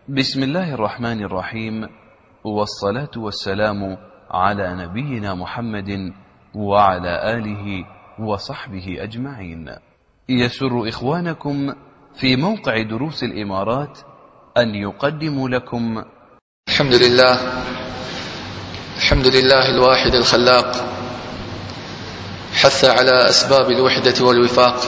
بسم الله الرحمن الرحيم، والصلاة والسلام على نبينا محمد وعلى آله وصحبه أجمعين. يسر إخوانكم في موقع دروس الإمارات أن يقدموا لكم الحمد لله الواحد الخلاق، حث على أسباب الوحدة والوفاق،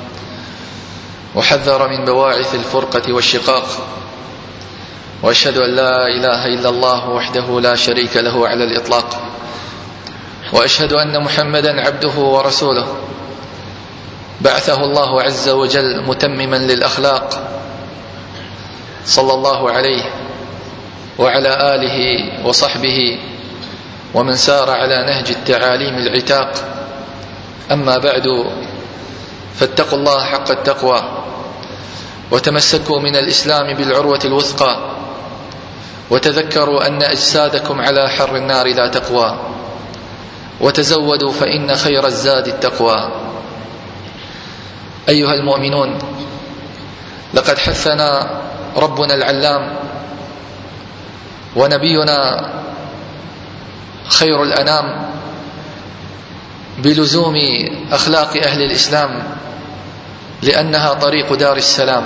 وحذر من بواعث الفرقة والشقاق، وأشهد أن لا إله إلا الله وحده لا شريك له على الإطلاق، وأشهد أن محمدا عبده ورسوله بعثه الله عز وجل متمما للأخلاق، صلى الله عليه وعلى آله وصحبه ومن سار على نهج التعاليم العتاق. أما بعد، فاتقوا الله حق التقوى، وتمسكوا من الإسلام بالعروة الوثقى، وتذكروا أن أجسادكم على حر النار لا تقوى، وتزودوا فإن خير الزاد التقوى. أيها المؤمنون، لقد حثنا ربنا العلام ونبينا خير الأنام بلزوم أخلاق أهل الإسلام، لأنها طريق دار السلام.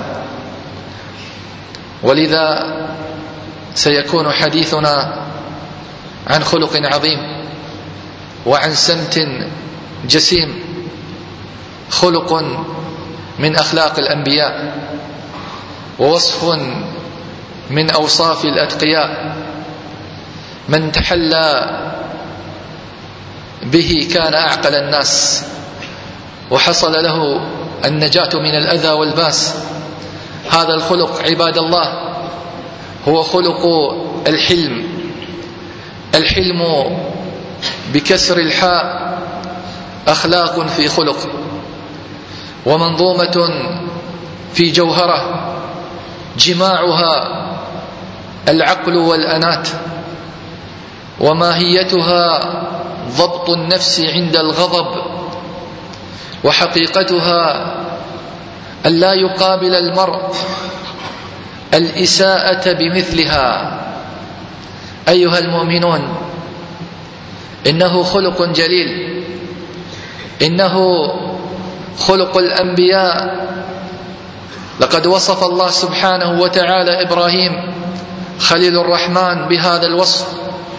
ولذا سيكون حديثنا عن خلق عظيم وعن سمت جسيم، خلق من أخلاق الأنبياء، ووصف من أوصاف الأتقياء. من تحلى به كان أعقل الناس، وحصل له النجاة من الأذى والباس. هذا الخلق عباد الله هو خلق الحلم. الحلم بكسر الحاء أخلاق في خلق، ومنظومة في جوهرة، جماعها العقل والأنات، وماهيتها ضبط النفس عند الغضب، وحقيقتها أن لا يقابل المرء الإساءة بمثلها. أيها المؤمنون، إنه خلق جليل، إنه خلق الأنبياء. لقد وصف الله سبحانه وتعالى إبراهيم خليل الرحمن بهذا الوصف: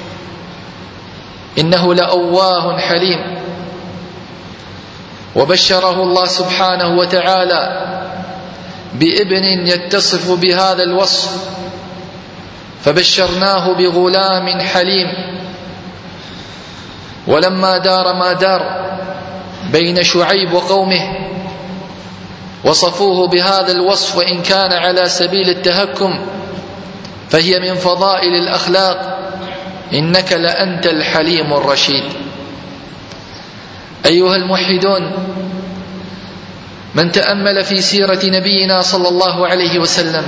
إنه لأواه حليم. وبشره الله سبحانه وتعالى بابن يتصف بهذا الوصف، فبشرناه بغلام حليم. ولما دار ما دار بين شعيب وقومه وصفوه بهذا الوصف، وإن كان على سبيل التهكم فهي من فضائل الأخلاق: إنك لأنت الحليم الرشيد. أيها الموحدون، من تأمل في سيرة نبينا صلى الله عليه وسلم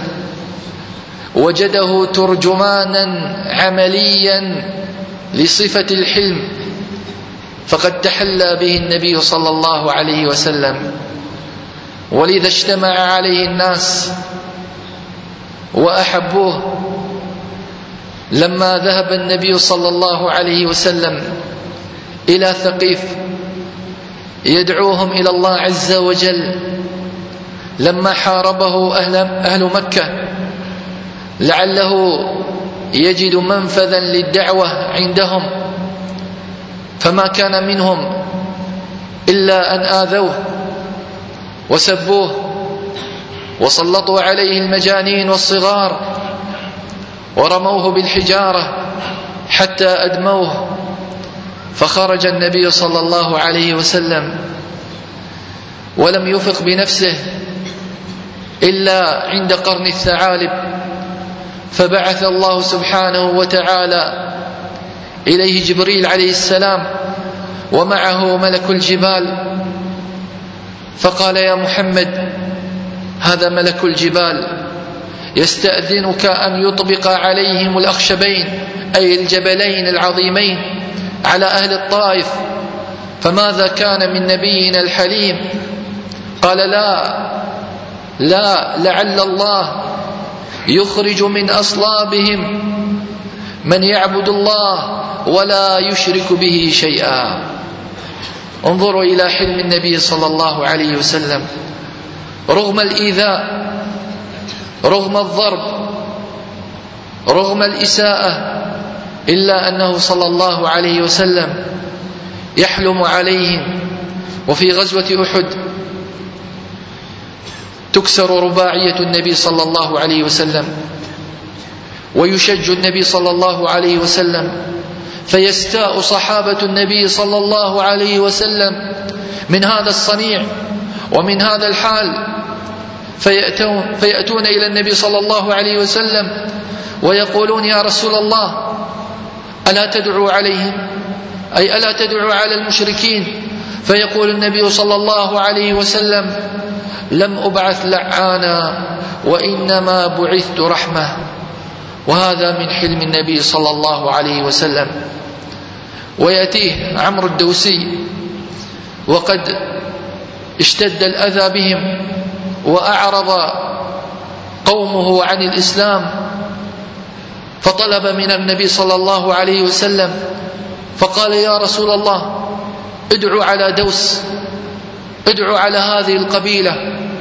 وجده ترجمانا عمليا لصفة الحلم، فقد تحلى به النبي صلى الله عليه وسلم، ولذا اجتمع عليه الناس وأحبوه. لما ذهب النبي صلى الله عليه وسلم إلى ثقيف يدعوهم إلى الله عز وجل، لما حاربه أهل مكة لعله يجد منفذا للدعوة عندهم، فما كان منهم إلا أن آذوه وسبوه وسلطوا عليه المجانين والصغار ورموه بالحجارة حتى أدموه. فخرج النبي صلى الله عليه وسلم ولم يفق بنفسه إلا عند قرن الثعالب، فبعث الله سبحانه وتعالى إليه جبريل عليه السلام ومعه ملك الجبال، فقال: يا محمد، هذا ملك الجبال يستأذنك أن يطبق عليهم الأخشبين، أي الجبلين العظيمين، على أهل الطائف. فماذا كان من نبينا الحليم؟ قال: لا، لعل الله يخرج من أصلابهم من يعبد الله ولا يشرك به شيئا. انظروا إلى حلم النبي صلى الله عليه وسلم، رغم الإيذاء، رغم الضرب، رغم الإساءة، إلا أنه صلى الله عليه وسلم يحلم عليهم. وفي غزوة أحد تكسر رباعية النبي صلى الله عليه وسلم، ويشج النبي صلى الله عليه وسلم، فيستاء صحابة النبي صلى الله عليه وسلم من هذا الصنيع ومن هذا الحال، فيأتون إلى النبي صلى الله عليه وسلم ويقولون: يا رسول الله، ألا تدعو عليهم؟ أي ألا تدعو على المشركين؟ فيقول النبي صلى الله عليه وسلم: لم أبعث لعانا وإنما بعثت رحمة. وهذا من حلم النبي صلى الله عليه وسلم. ويأتيه عمرو الدوسي وقد اشتد الأذى بهم وأعرض قومه عن الإسلام، فطلب من النبي صلى الله عليه وسلم فقال: يا رسول الله، ادعو على دوس، ادعو على هذه القبيلة.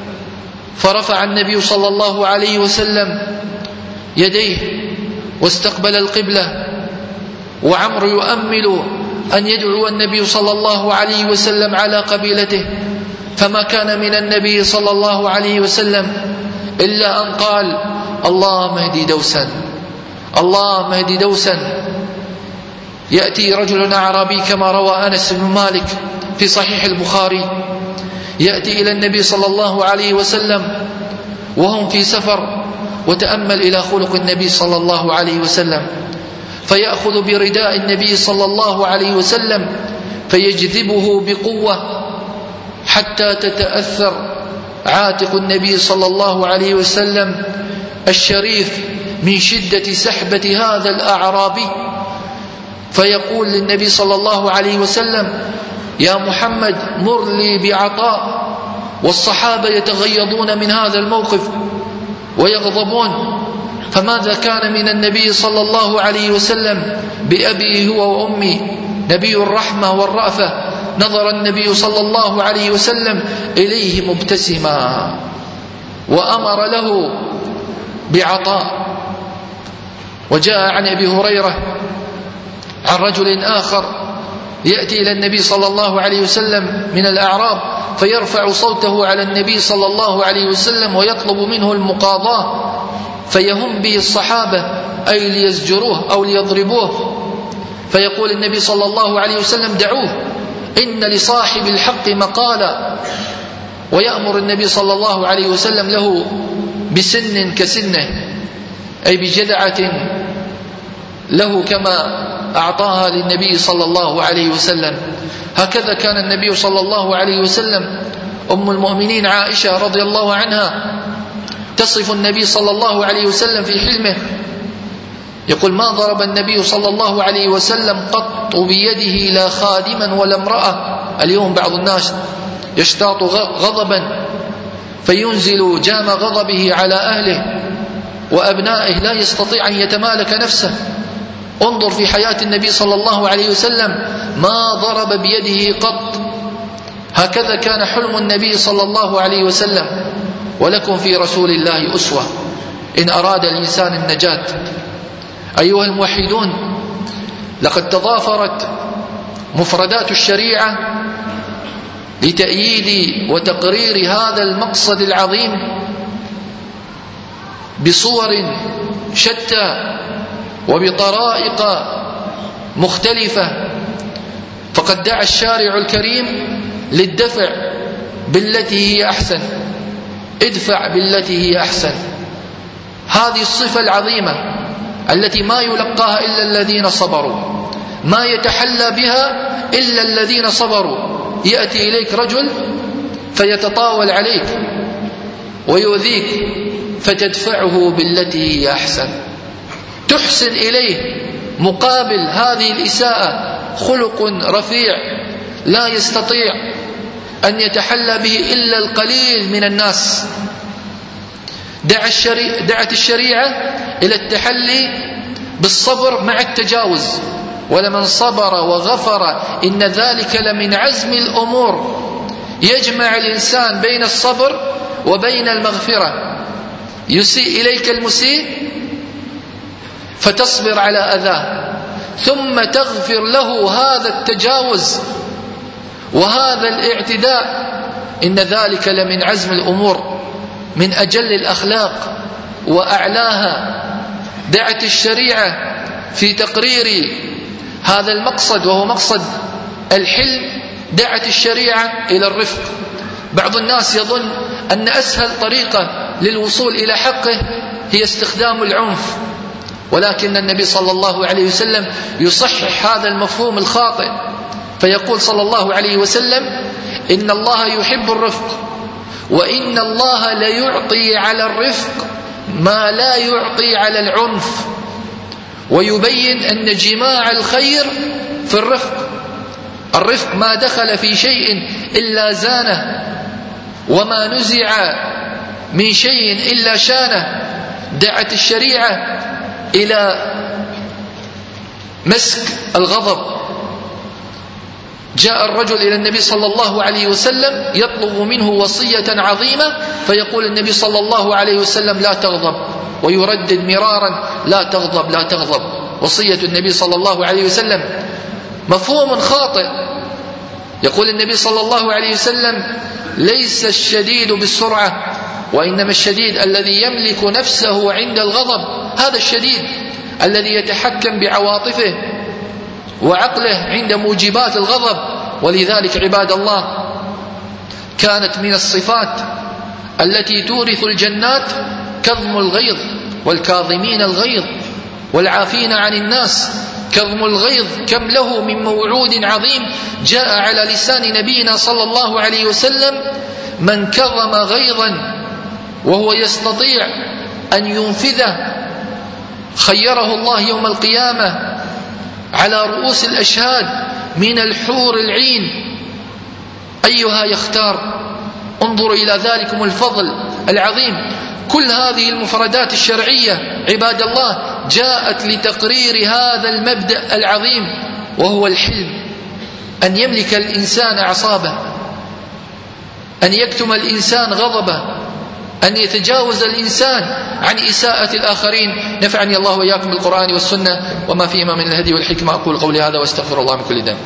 فرفع النبي صلى الله عليه وسلم يديه واستقبل القبلة، وعمر يؤمل أن يدعو النبي صلى الله عليه وسلم على قبيلته، فما كان من النبي صلى الله عليه وسلم إلا أن قال: اللهم اهدي دوسا، اللهم اهدي دوسا. يأتي رجل أعرابي كما روى أنس بن مالك في صحيح البخاري، يأتي إلى النبي صلى الله عليه وسلم وهم في سفر، وتأمل إلى خلق النبي صلى الله عليه وسلم، فيأخذ برداء النبي صلى الله عليه وسلم فيجذبه بقوة حتى تتأثر عاتق النبي صلى الله عليه وسلم الشريف من شدة سحبة هذا الأعرابي، فيقول للنبي صلى الله عليه وسلم: يا محمد، مر لي بعطاء. والصحابة يتغيظون من هذا الموقف ويغضبون. فماذا كان من النبي صلى الله عليه وسلم بأبيه هو وأمي، نبي الرحمة والرأفة؟ نظر النبي صلى الله عليه وسلم إليه مبتسما وأمر له بعطاء. وجاء عن أبي هريرة عن رجل آخر يأتي إلى النبي صلى الله عليه وسلم من الأعراب، فيرفع صوته على النبي صلى الله عليه وسلم ويطلب منه المقاضاة، فيهم به الصحابة أي ليزجروه أو ليضربوه. فيقول النبي صلى الله عليه وسلم: دعوه، إن لصاحب الحق مقالا. ويأمر النبي صلى الله عليه وسلم له بسن كسنه، أي بجذعة له كما أعطاها للنبي صلى الله عليه وسلم. هكذا كان النبي صلى الله عليه وسلم. أم المؤمنين عائشة رضي الله عنها تصف النبي صلى الله عليه وسلم في حلمه، يقول: ما ضرب النبي صلى الله عليه وسلم قط بيده لا خادما ولا امرأة. اليوم بعض الناس يشتاط غضبا فينزل جام غضبه على أهله وأبنائه، لا يستطيع أن يتمالك نفسه. انظر في حياة النبي صلى الله عليه وسلم، ما ضرب بيده قط. هكذا كان حلم النبي صلى الله عليه وسلم. ولكم في رسول الله أسوة إن أراد الإنسان النجاة. أيها الموحدون، لقد تضافرت مفردات الشريعة لتأييد وتقرير هذا المقصد العظيم بصور شتى وبطرائق مختلفة. فقد دعا الشارع الكريم للدفع بالتي هي أحسن، ادفع بالتي هي أحسن. هذه الصفة العظيمة التي ما يلقاها إلا الذين صبروا، ما يتحلى بها إلا الذين صبروا. يأتي إليك رجل فيتطاول عليك ويؤذيك فتدفعه بالتي هي أحسن، تحسن إليه مقابل هذه الإساءة خلق رفيع لا يستطيع أن يتحلى به إلا القليل من الناس. دعت الشريعة إلى التحلي بالصبر مع التجاوز، ولمن صبر وغفر إن ذلك لمن عزم الأمور. يجمع الإنسان بين الصبر وبين المغفرة. يسيء إليك المسيء فتصبر على أذاه، ثم تغفر له هذا التجاوز وهذا الاعتداء، إن ذلك لمن عزم الأمور، من أجل الأخلاق وأعلاها. دعت الشريعة في تقرير هذا المقصد، وهو مقصد الحلم، دعت الشريعة إلى الرفق. بعض الناس يظن أن أسهل طريقة للوصول إلى حقه هي استخدام العنف، ولكن النبي صلى الله عليه وسلم يصحح هذا المفهوم الخاطئ، فيقول صلى الله عليه وسلم: إن الله يحب الرفق، وإن الله ليعطي على الرفق ما لا يعطي على العنف. ويبين أن جماع الخير في الرفق. الرفق ما دخل في شيء إلا زانه، وما نزع من شيء إلا شانه. دعت الشريعة إلى مسك الغضب. جاء الرجل إلى النبي صلى الله عليه وسلم يطلب منه وصية عظيمة، فيقول النبي صلى الله عليه وسلم: لا تغضب، ويردد مرارا: لا تغضب لا تغضب. وصية النبي صلى الله عليه وسلم مفهوم خاطئ. يقول النبي صلى الله عليه وسلم: ليس الشديد بالسرعة، وإنما الشديد الذي يملك نفسه عند الغضب. هذا الشديد الذي يتحكم بعواطفه وعقله عند موجبات الغضب. ولذلك عباد الله، كانت من الصفات التي تورث الجنات كظم الغيظ، والكاظمين الغيظ والعافين عن الناس. كظم الغيظ كم له من موعود عظيم جاء على لسان نبينا صلى الله عليه وسلم: من كظم غيظا وهو يستطيع أن ينفذه خيره الله يوم القيامة على رؤوس الأشهاد من الحور العين، أيها يختار. انظروا إلى ذلكم الفضل العظيم. كل هذه المفردات الشرعية عباد الله جاءت لتقرير هذا المبدأ العظيم، وهو الحلم. أن يملك الإنسان أعصابه، أن يكتم الإنسان غضبه، أن يتجاوز الإنسان عن إساءة الآخرين. نفعني الله وإياكم بالقرآن والسنة وما فيهما من الهدي والحكمة. أقول قولي هذا واستغفر الله من كل ذنب.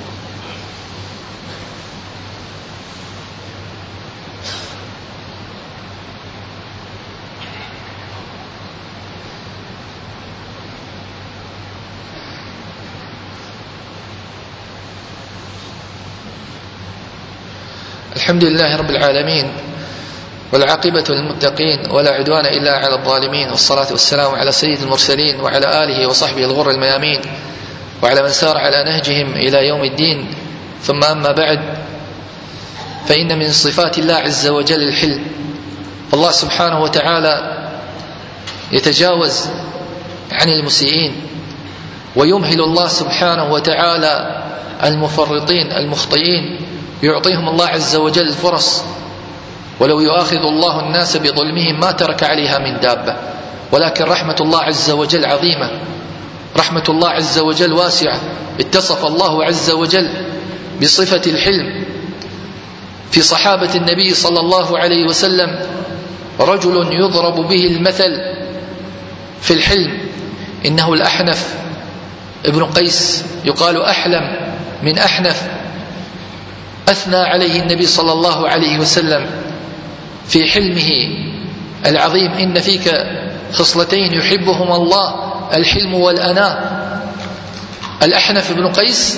الحمد لله رب العالمين، والعاقبة للمتقين، ولا عدوان إلا على الظالمين، والصلاة والسلام على سيد المرسلين وعلى آله وصحبه الغر الميامين، وعلى من سار على نهجهم إلى يوم الدين. ثم أما بعد، فإن من صفات الله عز وجل الحلم. الله سبحانه وتعالى يتجاوز عن المسيئين، ويمهل الله سبحانه وتعالى المفرطين المخطئين، يعطيهم الله عز وجل الفرص. ولو يؤاخذ الله الناس بظلمهم ما ترك عليها من دابة، ولكن رحمة الله عز وجل عظيمة، رحمة الله عز وجل واسعة. اتصف الله عز وجل بصفة الحلم. في صحابة النبي صلى الله عليه وسلم رجل يضرب به المثل في الحلم، إنه الأحنف ابن قيس، يقال أحلم من أحنف. أثنى عليه النبي صلى الله عليه وسلم في حلمه العظيم: إن فيك خصلتين يحبهما الله، الحلم والأناء. الأحنف بن قيس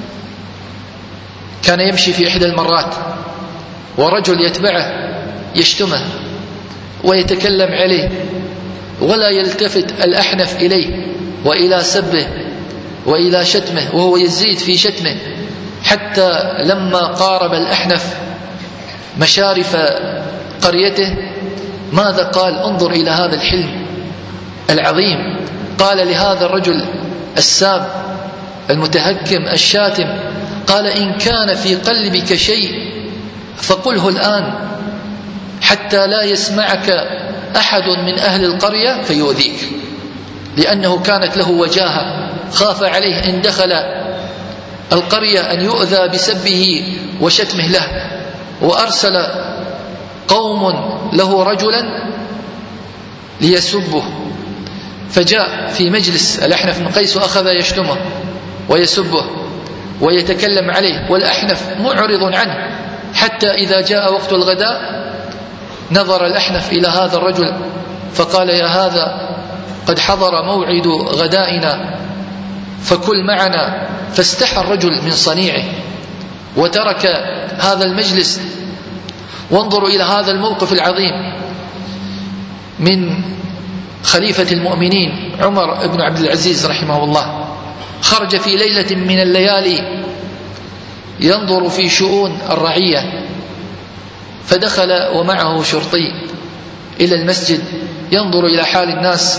كان يمشي في إحدى المرات، ورجل يتبعه يشتمه ويتكلم عليه، ولا يلتفت الأحنف إليه وإلى سبه وإلى شتمه، وهو يزيد في شتمه، حتى لما قارب الأحنف مشارف قريته ماذا قال؟ انظر إلى هذا الحلم العظيم. قال لهذا الرجل الساب المتهكم الشاتم، قال: إن كان في قلبك شيء فقله الآن حتى لا يسمعك أحد من أهل القرية فيؤذيك، لأنه كانت له وجاهة، خاف عليه إن دخل القرية أن يؤذى بسبه وشتمه له، وأرسل قوم له رجلا ليسبه، فجاء في مجلس الأحنف بن قيس وأخذ يشتمه ويسبه ويتكلم عليه، والأحنف معرض عنه، حتى إذا جاء وقت الغداء نظر الأحنف إلى هذا الرجل فقال: يا هذا قد حضر موعد غدائنا فكل معنا. فاستحى الرجل من صنيعه وترك هذا المجلس. وانظروا إلى هذا الموقف العظيم من خليفة المؤمنين عمر بن عبد العزيز رحمه الله، خرج في ليلة من الليالي ينظر في شؤون الرعية، فدخل ومعه شرطي إلى المسجد ينظر إلى حال الناس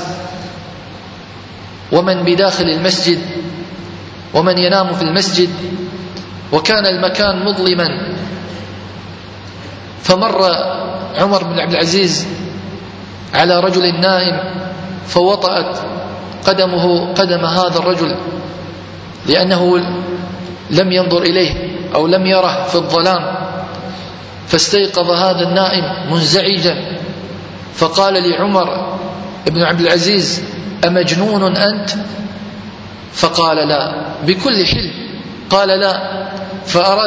ومن بداخل المسجد ومن ينام في المسجد، وكان المكان مظلما. فمر عمر بن عبد العزيز على رجل نائم فوطأت قدمه قدم هذا الرجل، لأنه لم ينظر إليه أو لم يره في الظلام، فاستيقظ هذا النائم منزعجا، فقال لعمر بن عبد العزيز: أمجنون أنت؟ فقال: لا، بكل حلم قال: لا. فأراد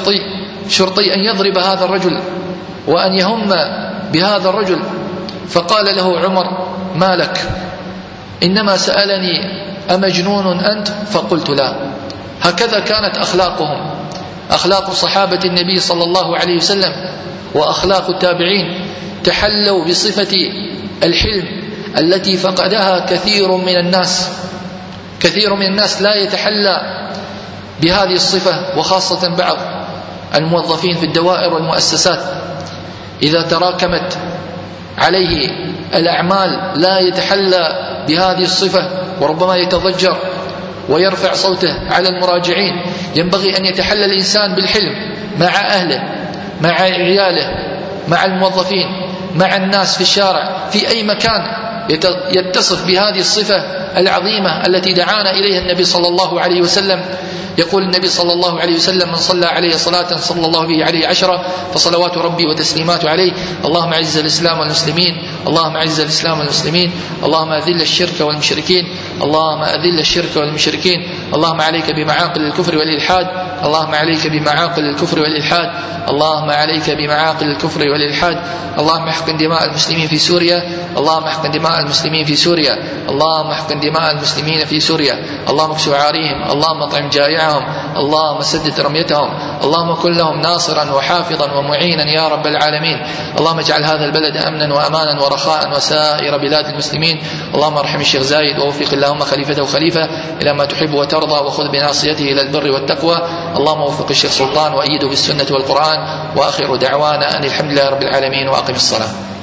الشرطي أن يضرب هذا الرجل وأن يهم بهذا الرجل، فقال له عمر: ما لك؟ إنما سألني أمجنون أنت؟ فقلت: لا. هكذا كانت أخلاقهم، أخلاق صحابة النبي صلى الله عليه وسلم وأخلاق التابعين، تحلوا بصفة الحلم التي فقدها كثير من الناس. كثير من الناس لا يتحلى بهذه الصفة، وخاصة بعض الموظفين في الدوائر والمؤسسات إذا تراكمت عليه الأعمال لا يتحلى بهذه الصفة، وربما يتضجر ويرفع صوته على المراجعين. ينبغي أن يتحلى الإنسان بالحلم مع أهله، مع عياله، مع الموظفين، مع الناس في الشارع، في أي مكان يتصف بهذه الصفة العظيمة التي دعانا إليها النبي صلى الله عليه وسلم. يقول النبي صلى الله عليه وسلم: من صلى عليه صلاة صلى الله به عليه 10 فصلوات ربي وتسليمات عليه. اللهم أعز الإسلام والمسلمين، اللهم أعز الإسلام والمسلمين، اللهم أذل الشرك والمشركين، اللهم أذل الشرك والمشركين، اللهم عليك بمعاقل الكفر والإلحاد، اللهم عليك بمعاقل الكفر والإلحاد، اللهم عليك بمعاقل الكفر والإلحاد، اللهم احقن دماء المسلمين في سوريا، اللهم احقن دماء المسلمين في سوريا، اللهم احقن دماء المسلمين في سوريا، اللهم اكسو عاريهم، اللهم اطعم جائعهم، اللهم سدد رميتهم، اللهم كن لهم ناصرا وحافظا ومعينا يا رب العالمين. اللهم اجعل هذا البلد أمنا وأمانا ورخاء وسائر بلاد المسلمين. اللهم ارحم الشيخ زايد ووفق اللهم خليفته خليفة إلى ما تحب وترضى، وخذ بناصيته إلى البر والتقوى. اللهم وفق الشيخ سلطان وأيده بالسنة والقرآن. وآخر دعوانا أن الحمد لله رب العالمين، وأقم الصلاة.